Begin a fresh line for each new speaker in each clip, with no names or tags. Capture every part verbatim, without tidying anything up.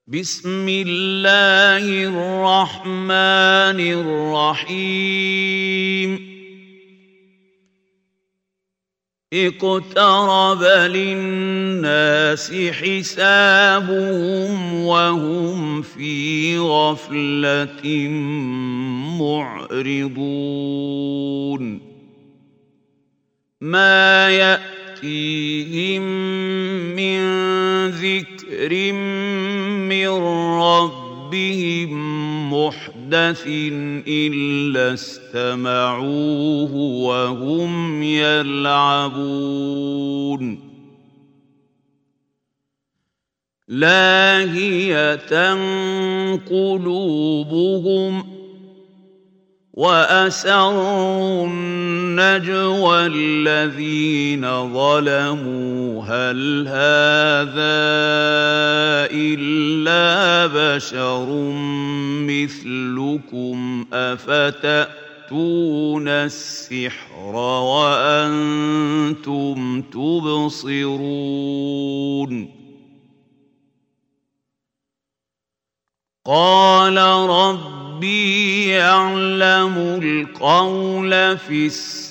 بسم الله الرحمن الرحيم اقترب للناس حسابهم وهم في غفلة معرضون ما يأتيهم من ذكر من ربهم محدث إلا استمعوه وهم يلعبون لاهية قلوبهم وأسروا النجوى الذين ظلموا هل هذا إلا بشر مثلكم أفتأتون السحر وأنتم تبصرون قال ربي يعلم القول في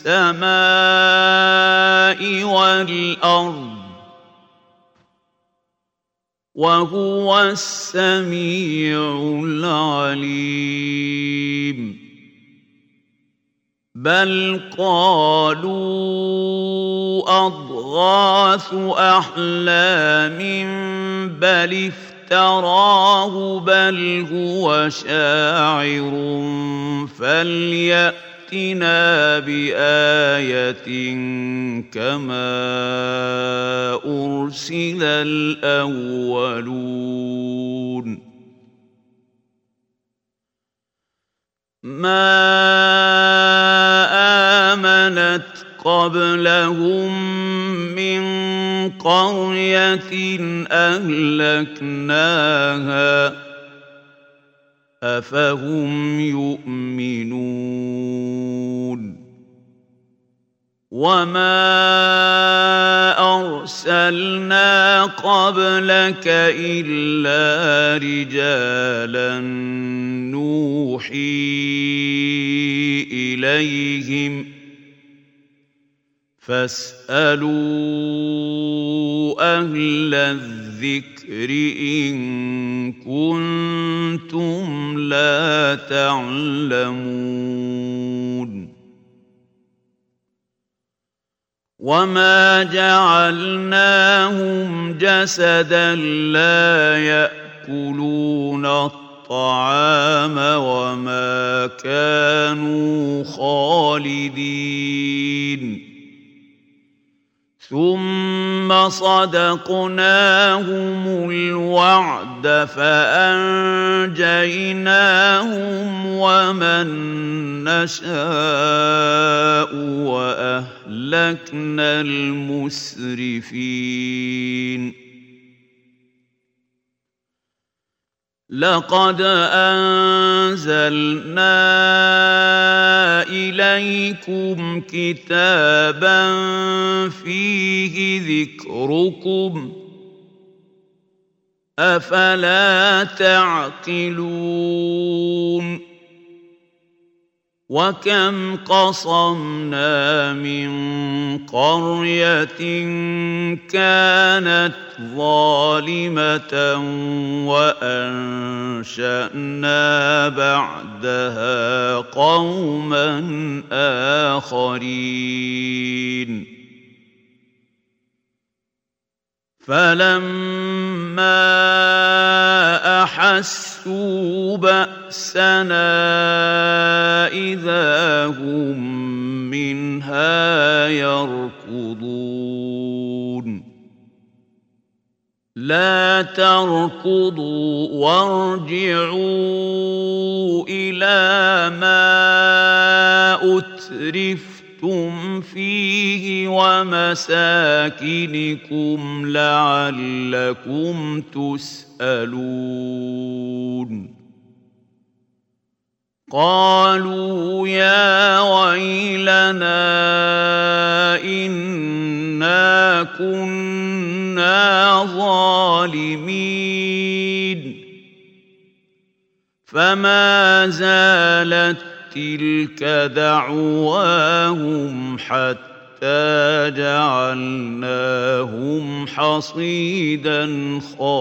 السماء والأرض وهو السميع العليم بل قالوا أضغاث أحلام بل افتراه بل هو شاعر فليأتنا بآية كما أرسل الأولون ما آمنت قبلهم من قرية أهلكناها أفهم يؤمنون وما أرسلنا قبلك إلا رجالا نوحي إليهم فاسألوا أهل الذكر إن كنتم لا تعلمون وما جعلناهم جسدا لا يأكلون الطعام وما كانوا خالدين ثم صدقناهم الوعد فأنجيناهم ومن نشاء وأهلكنا المسرفين لقد أنزلنا إليكم كتابا فيه ذكركم أفلا تعقلون وكم قصمنا من قرية كانت ظالمة وأنشأنا بعدها قوما آخرين فلما أحسوا بأسنا إذا هم منها يركضون لا تركضوا وارجعوا إلى ما أترفتم فيه ومساكنكم لعلكم تسألون قالوا يا ويلنا إنا كنا ظالمين فما زالت تلك دعواهم حتى جعلناهم حصيدا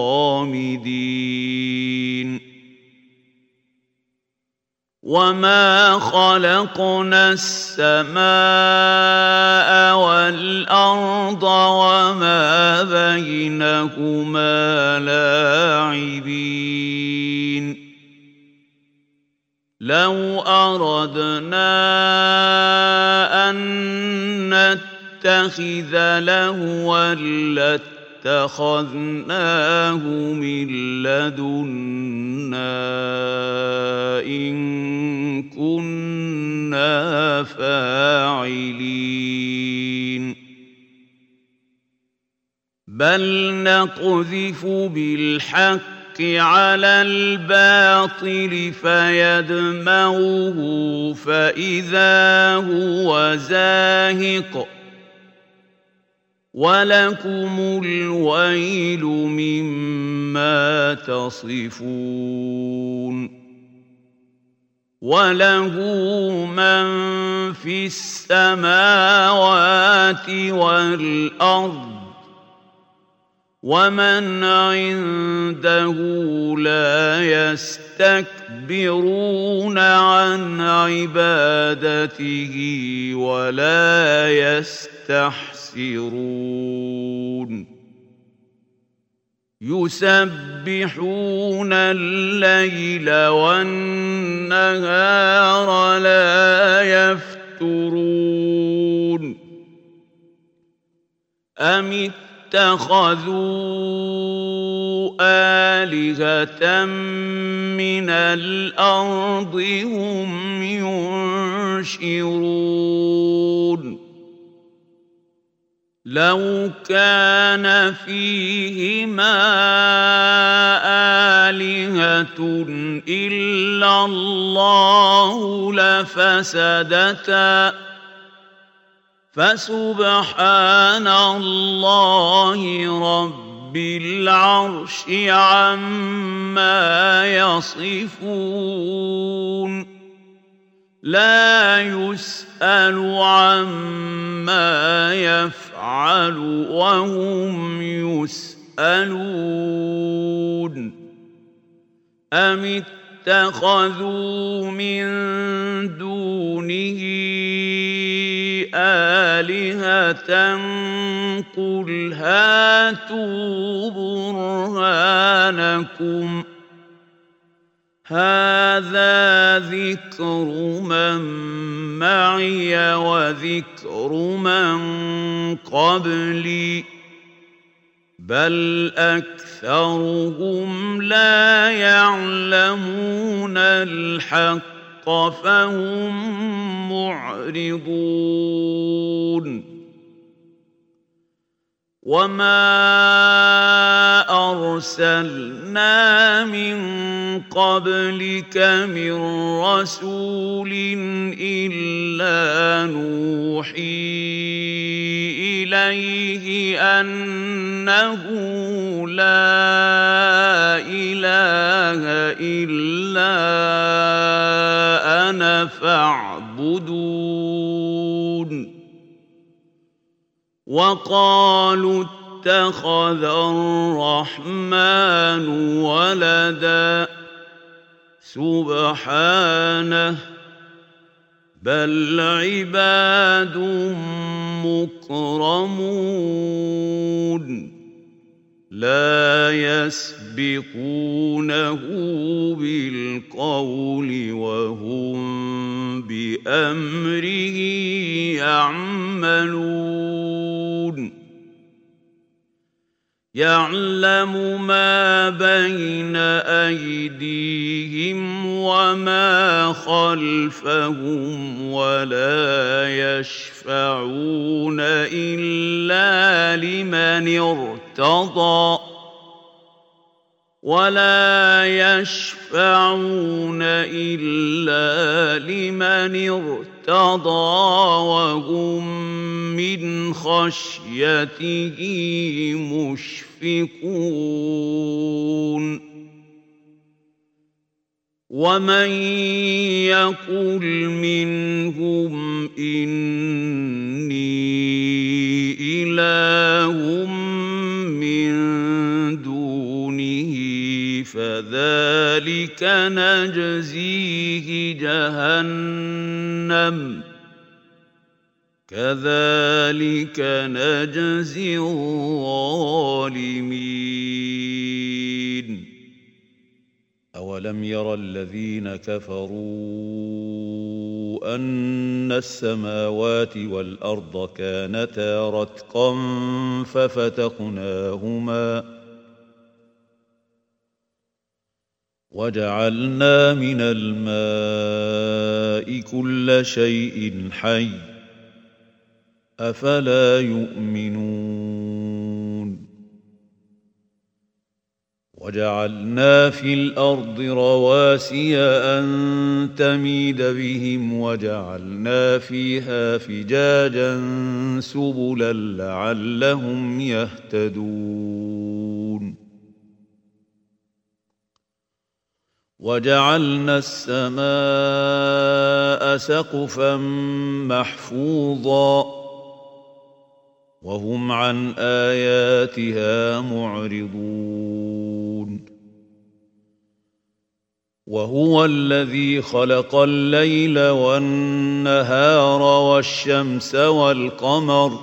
خامدين وما خلقنا السماء والأرض وما بينهما لاعبين لو أردنا أن نتخذ لهوا لاتخذناه من لدنا إن كنا فاعلين بل نقذف بالحق على الباطل فيدمغه فإذا هو زاهق ولكم الويل مما تصفون وله من في السماوات والأرض ومن عنده لا يستكبرون عن عبادته ولا يستحسرون يسبحون الليل والنهار لا يفترون أم اتخذوا آلهة من الأرض هم ينشرون لو كان فيهما آلهة إلا الله لفسدتا فسبحان الله رب العرش عما يصفون لا يسأل عما يفعل وهم يسألون أم اتخذوا من دونه آلهة قل هاتوا برهانكم هذا ذكر من معي وذكر من قبلي بل أكثرهم لا يعلمون الحق فهم معرضون وما أرسلنا من قبلك من رسول إلا نوحي إليه أنه لا إله إلا أنا فاعبدون وقالوا اتخذ الرحمن ولدا سبحانه بل عباد مكرمون لا يسبقونه بالقول وهم بأمره يعملون يعلم ما بين أيديهم وما خلفهم ولا يشفعون إلا لمن ارتضى ولا يشفعون إلا لمن ارتضى وهم من خشيته مشفقون ومن يقل منهم إني إله من دونه فذلك نجزيه جهنم كذلك نجزي الظالمين.
أولم ير الذين كفروا أن السماوات والأرض كانتا رتقا ففتقناهما وجعلنا من الماء كل شيء حي أفلا يؤمنون. وجعلنا في الأرض رواسي أن تميد بهم وجعلنا فيها فجاجا سبلا لعلهم يهتدون. وجعلنا السماء سقفا محفوظا وهم عن آياتها معرضون. وهو الذي خلق الليل والنهار والشمس والقمر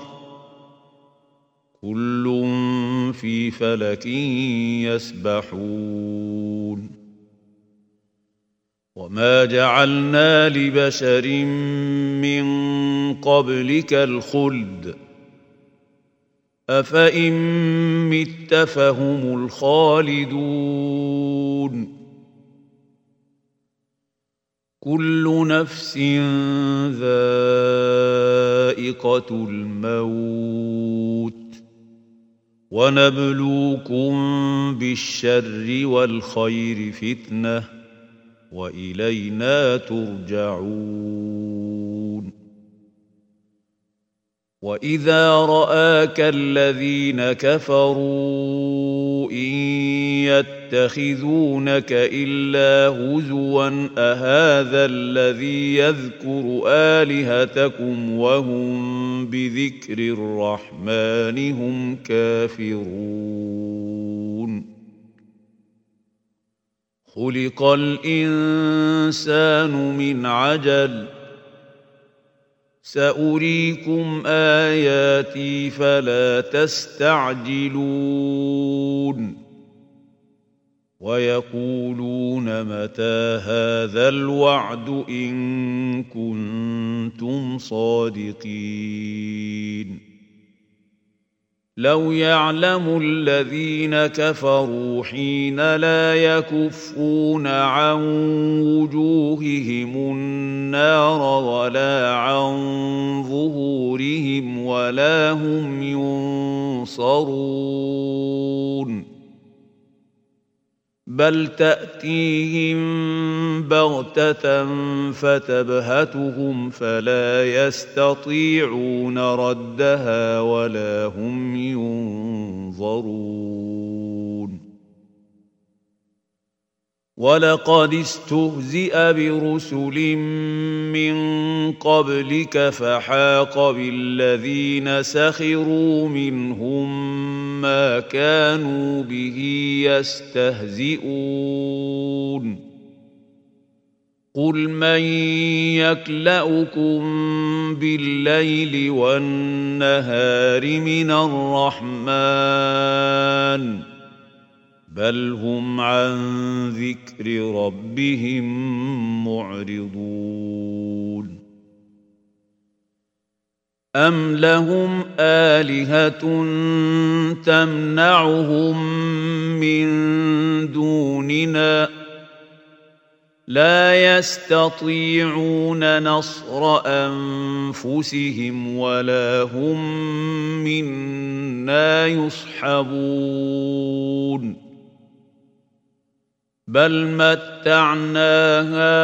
كل في فلك يسبحون. وما جعلنا لبشر من قبلك الخلد أفإن مت فهم الخالدون. كل نفس ذائقة الموت ونبلوكم بالشر والخير فتنة وإلينا ترجعون. وإذا رآك الذين كفروا إن يتخذونك إلا هزوا أهذا الذي يذكر آلهتكم وهم بذكر الرحمن هم كافرون. خلق الإنسان من عجل سأريكم آياتي فلا تستعجلون. ويقولون متى هذا الوعد إن كنتم صادقين. لو يعلم الذين كفروا حين لا يكفون عن وجوههم النار ولا عن ظهورهم ولا هم ينصرون بل تأتيهم بغتة فتبهتهم فلا يستطيعون ردها ولا هم ينظرون. ولقد استهزئ برسل من قبلك فحاق بالذين سخروا منهم ما كانوا به يستهزئون. قل من يكلؤكم بالليل والنهار من الرحمن بل هم عن ذكر ربهم معرضون. أم لهم آلهة تمنعهم من دوننا لا يستطيعون نصر أنفسهم ولا هم منا يصحبون. بل متعنا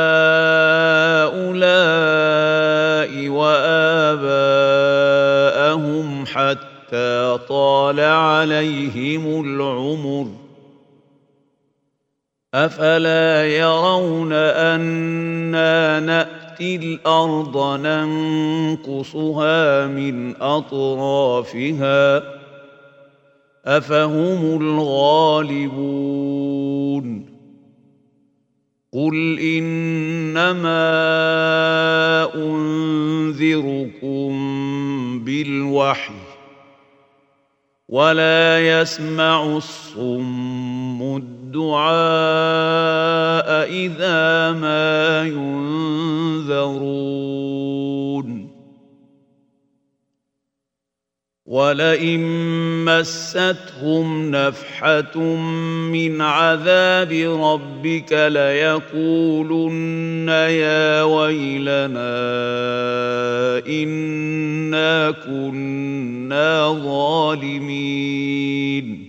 هؤلاء وآباءهم حتى طال عليهم العمر أفلا يرون أنا نأتي الأرض ننقصها من أطرافها أفهم الغالبون قل إنما أنذركم بالوحي ولا يسمع الصم الدعاء إذا ما ينذرون ولئن مستهم نفحة من عذاب ربك ليقولن يا ويلنا إنا كنا ظالمين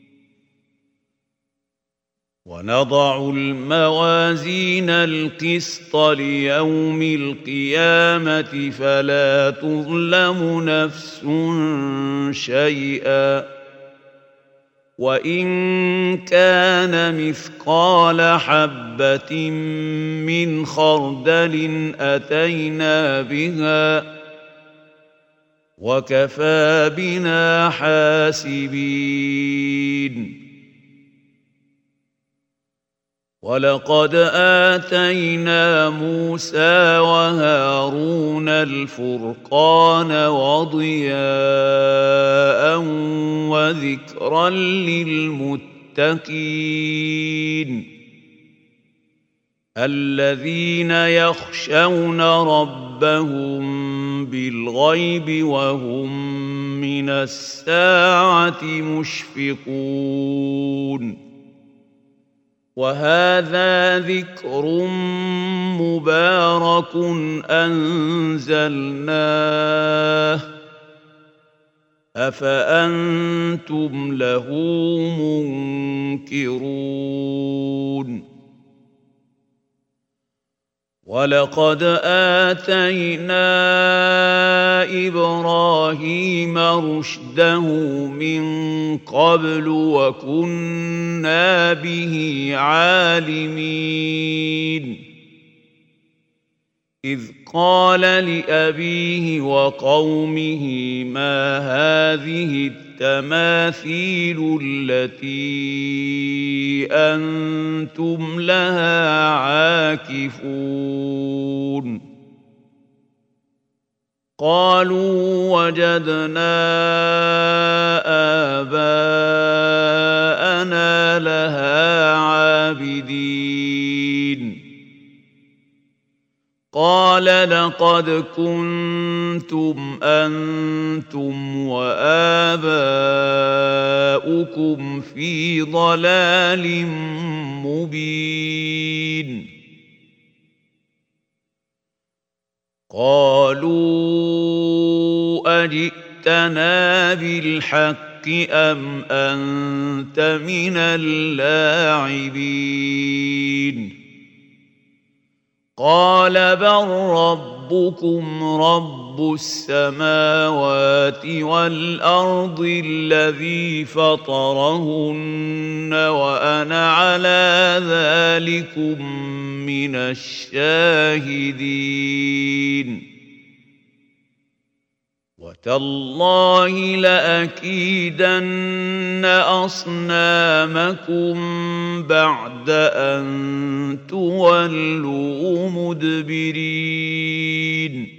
ونضع الموازين القسط ليوم القيامة فلا تظلم نفس شيئا وإن كان مثقال حبة من خردل أتينا بها وكفى بنا حاسبين ولقد آتينا موسى وهارون الفرقان وضياء وذكرا للمتقين الذين يخشون ربهم بالغيب وهم من الساعة مشفقون وهذا ذكر مبارك أنزلناه أفأنتم له منكرون ولقد آتينا إبراهيم رشده من قبل وكنا به عالمين إذ قال لأبيه وقومه ما هذه التماثيل التي أنتم لها عاكفون قالوا وجدنا آباءنا لها عابدين قال لقد كنتم أنتم وآباؤكم في ضلال مبين قالوا أجئتنا بالحق أم أنت من اللاعبين قال بل ربكم رب السماوات والأرض الذي فطرهن وأنا على ذلكم من الشاهدين وتالله لأكيدن أصنامكم بعد أن تولوا مدبرين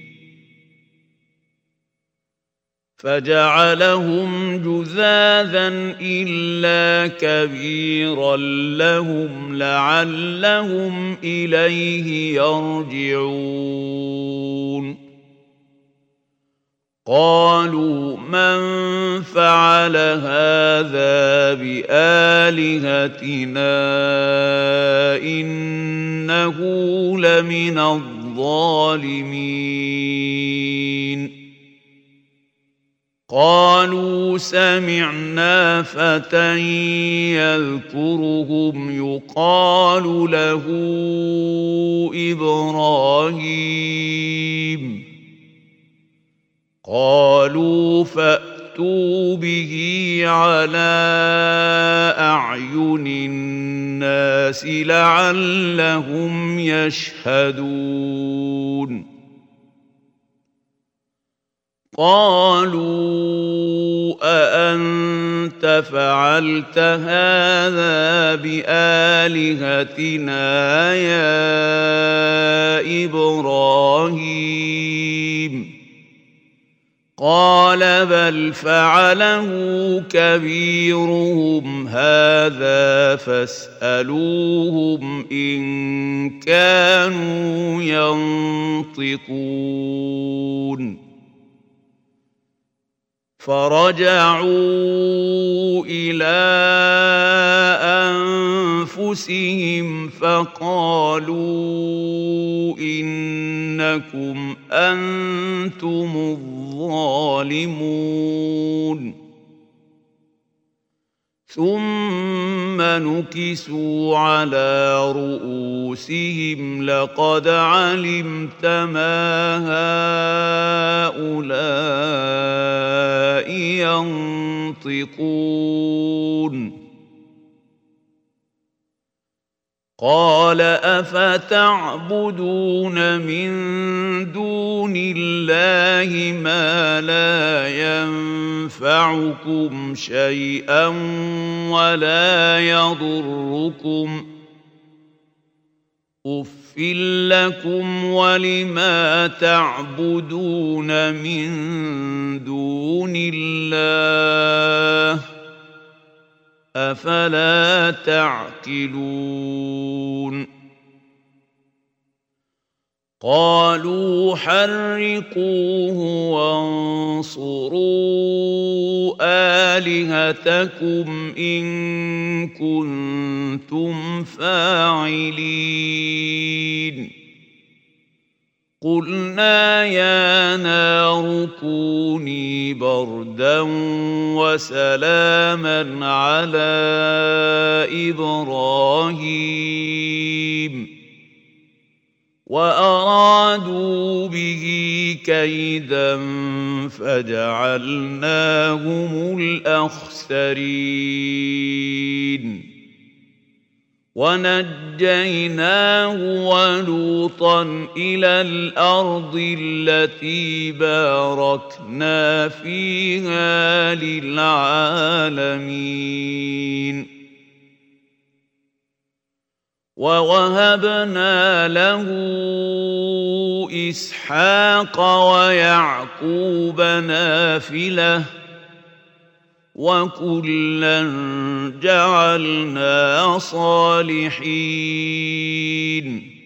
فجعلهم جذاذا إلا كبيرا لهم لعلهم إليه يرجعون قالوا من فعل هذا بآلهتنا إنه لمن الظالمين قالوا سمعنا فتى يذكرهم يقال له إبراهيم قالوا فأتوا
فأتوا به على أعين الناس لعلهم يشهدون قالوا أأنت فعلت هذا بآلهتنا يا إبراهيم قال بل فعله كبيرهم هذا فاسألوهم إن كانوا ينطقون فرجعوا إلى أنفسهم فقالوا إنكم أنتم الظالمون ثم نكسوا على رؤوسهم لقد علمت ما هؤلاء ينطقون قال أفتعبدون من دون الله ما لا ينفعكم شيئا ولا يضركم أف لكم ولما تعبدون من دون الله أفلا تعقلون قالوا حرقوه وانصروا آلهتكم إن كنتم فاعلين قلنا يا نار كوني بردا وسلاما على إبراهيم وأرادوا به كيدا فجعلناهم الأخسرين ونجيناه ولوطا إلى الأرض التي باركنا فيها للعالمين ووهبنا له إسحاق ويعقوب نافلة وكلا جعلنا صالحين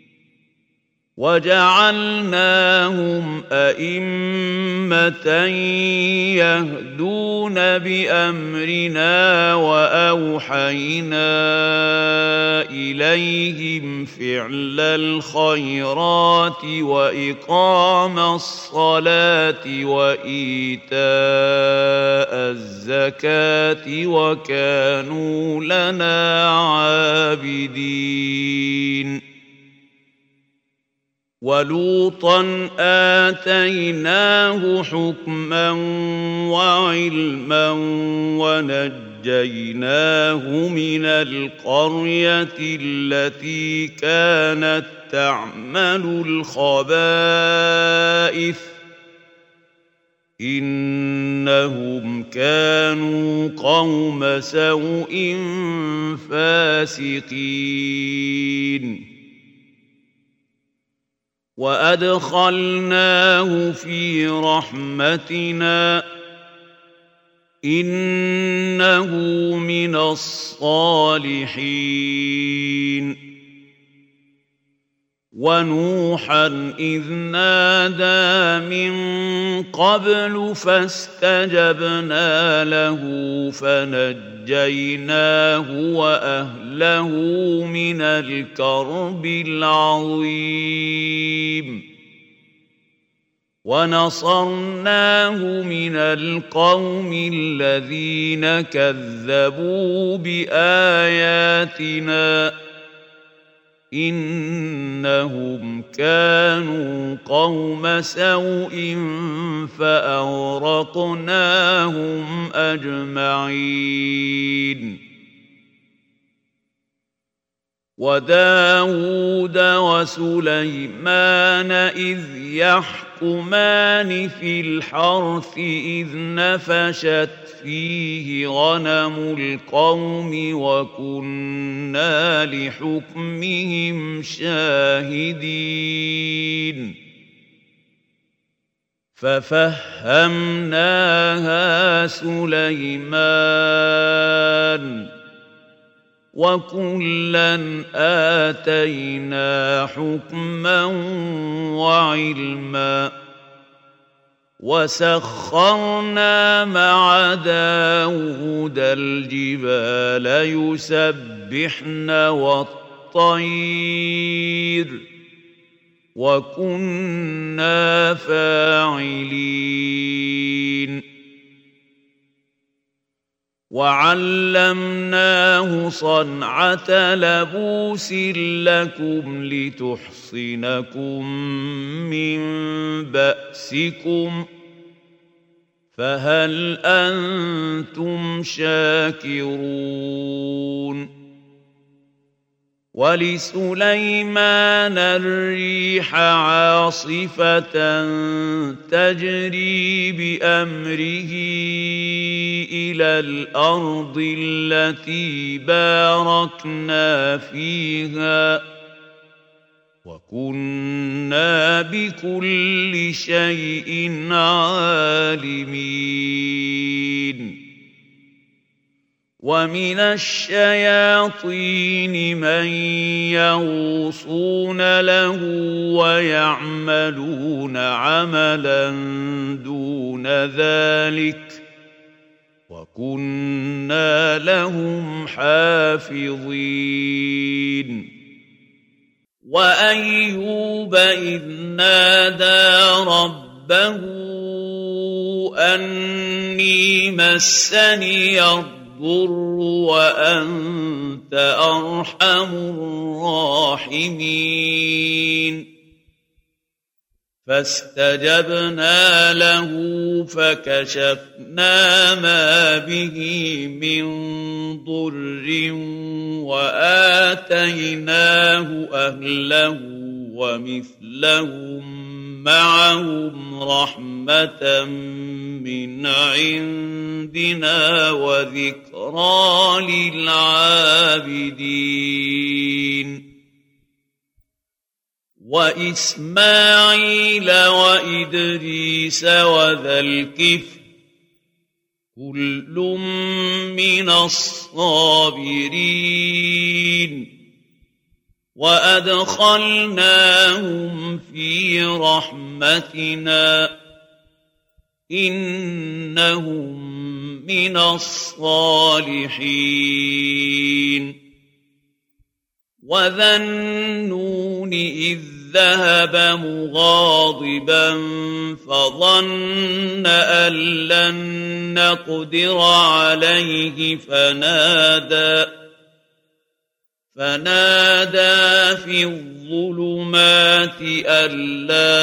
وجعلناهم أئمة يهدون بأمرنا وأوحينا إليهم فعل الخيرات وإقام الصلاة وإيتاء الزكاة وكانوا لنا عابدين ولوطا آتيناه حكما وعلما ونجيناه من القرية التي كانت تعمل الخبائث إنهم كانوا قوم سوء فاسقين وأدخلناه في رحمتنا إنه من الصالحين ونوحا إذ نادى من قبل فاستجبنا له فنجيناه وأهله من الكرب العظيم ونصرناه من القوم الذين كذبوا بآياتنا إنهم كانوا قوم سوء فأغرقناهم أجمعين وداود وسليمان إذ يحكمان في الحرث إذ نفشت فيه غنم القوم وكنا لحكمهم شاهدين ففهمناها سليمان وكلا آتينا حكما وعلما وسخرنا مع داود الجبال يسبحن والطير وكنا فاعلين وعلمناه صنعة لبوس لكم لتحصنكم من بأسكم فهل أنتم شاكرون ولسليمان الريح عاصفة تجري بأمره إلى الأرض التي باركنا فيها وكنا بكل شيء عالمين ومن الشياطين من يغوصون له ويعملون عملا دون ذلك وكنا لهم حافظين وأيوب إذ نادى ربه أني مسني الضر وأنت أرحم الراحمين فاستجبنا له فكشفنا ما به من ضر وآتيناه أهله ومثلهم معهم رحمة من عندنا وذكرى للعابدين وإسماعيل وإدريس وذا الكفل كل من الصابرين وأدخلناهم في رحمتنا إنهم من الصالحين وذا النون إذ ذهب مغاضبا فظن أن لن نقدر عليه فنادى فنادى في الظلمات أن لا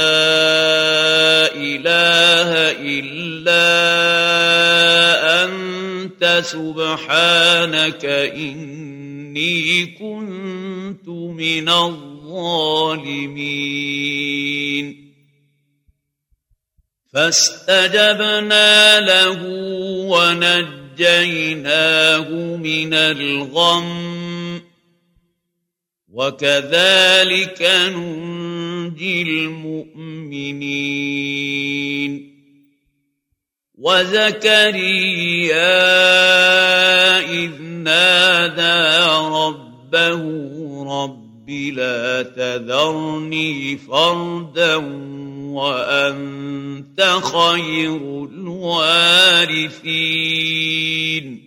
إله إلا أنت سبحانك إني كنت من الظالمين فاستجبنا له ونجيناه من الغم وكذلك ننجي المؤمنين وزكريا إذ نادى ربه رب لا تذرني فردا وأنت خير الوارثين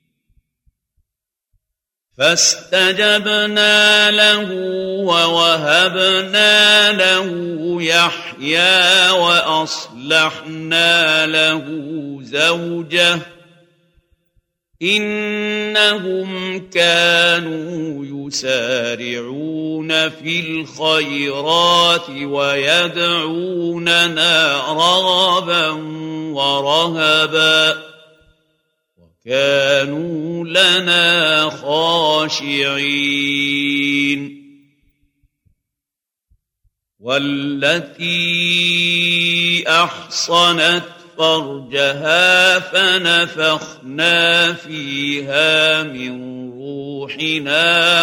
فاستجبنا له ووهبنا له يحيى وأصلحنا له زوجه إنهم كانوا يسارعون في الخيرات ويدعوننا رغبا ورهبا وكانوا لنا خاشعين والتي أحصنت فرجها فنفخنا فيها من روحنا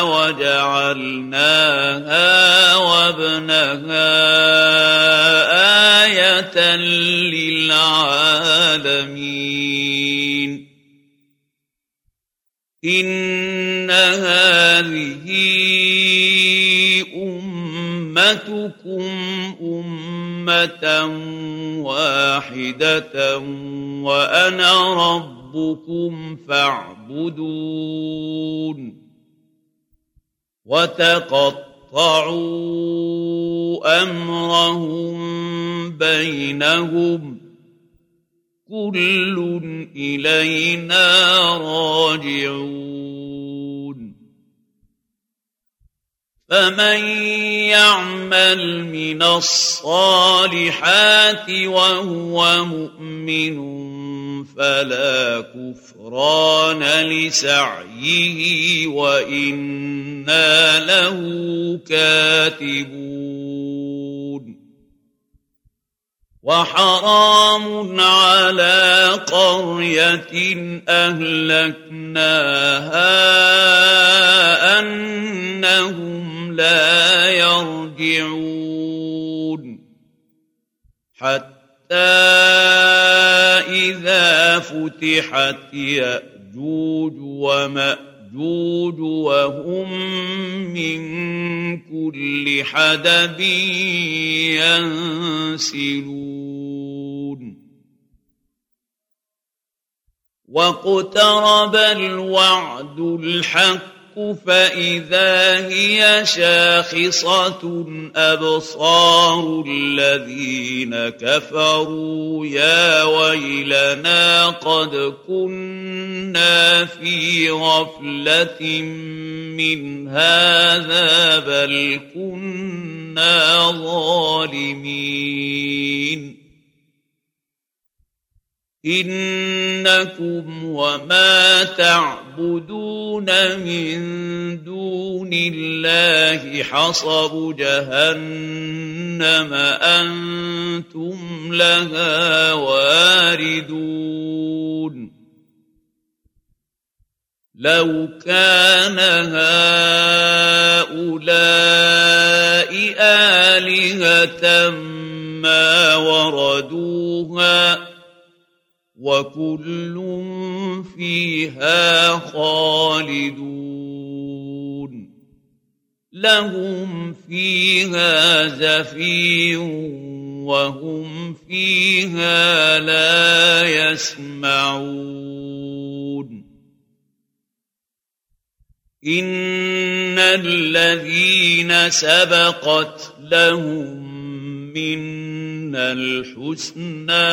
وجعلناها وابنها آية للعالمين إن هذه أمتكم أمة واحدة وأنا ربكم فاعبدون وتقطعوا أمرهم بينهم كل إلينا راجعون فمن يعمل من الصالحات وهو مؤمن فلا كفران لسعيه وإنا له كاتبون وحرام على قرية أهلكناها أنهم لا يرجعون حتى إذا فتحت يأجوج ومأجوج وهم من كل حدب ينسلون واقترب الوعد الحق فإذا هي شاخصة أبصار الذين كفروا يا ويلنا قد كنا في غفلة من هذا بل كنا ظالمين إنكم وما تعبدون من دون الله حصب جهنم أنتم لها واردون لو كان هؤلاء آلهة ما وردوها وكل فيها خالدون لهم فيها زفير وهم فيها لا يسمعون إن الذين سبقت لهم منا الحسنى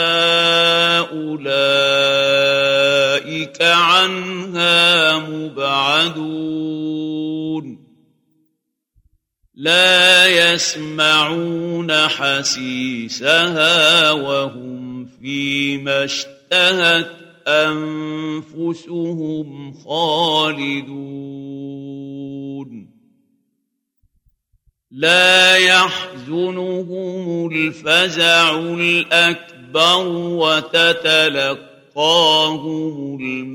أولئك عنها مبعدون لا يسمعون حسيسها وهم فيما اشتهت أنفسهم خالدون لا يحزنهم الفزع الأكبر وتتلقاهم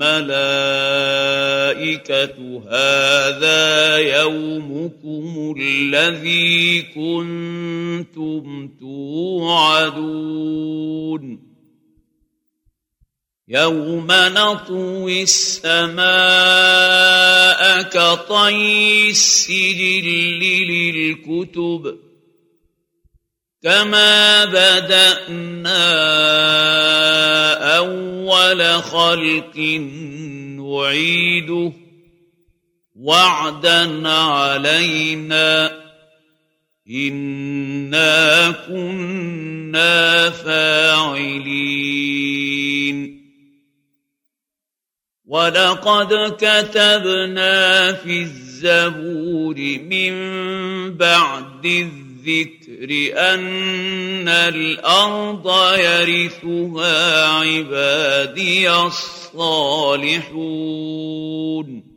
الملائكة هذا يومكم الذي كنتم توعدون يوم نطوي السماء كطي السجل للكتب كما بدأنا أول خلق نعيده وعدا علينا إنا كنا فاعلين ولقد كتبنا في الزبور من بعد الذكر أن الأرض يرثها عبادي الصالحون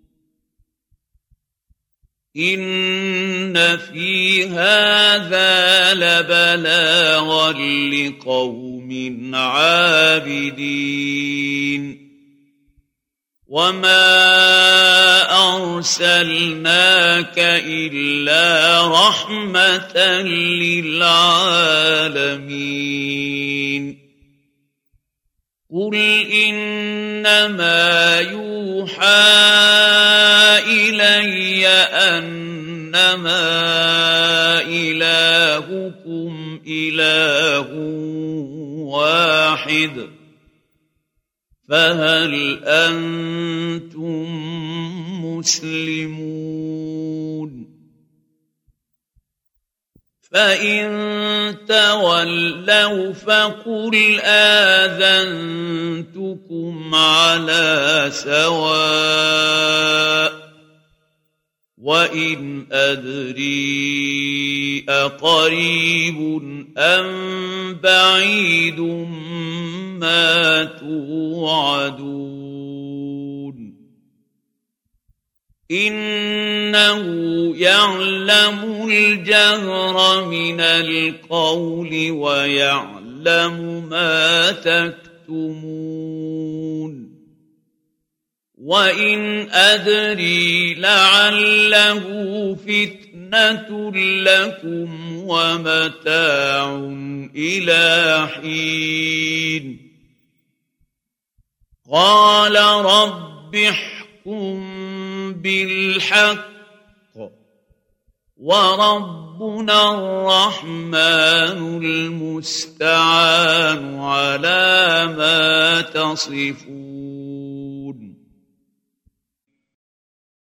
إن في هذا لبلاغا لقوم عابدين وما أرسلناك إلا رحمة للعالمين قل إنما يوحى إلي أنما إلهكم إله واحد فهل أنتم مسلمون فإن تولوا فقل آذنتكم على سواء وإن أدري أقريب أم بعيد ما توعدون إنه يعلم الجهر من القول ويعلم ما تكتمون وإن أدري لعله فتنة لكم ومتاع إلى حين قال رب احكم بالحق وربنا الرحمن المستعان على ما تصفون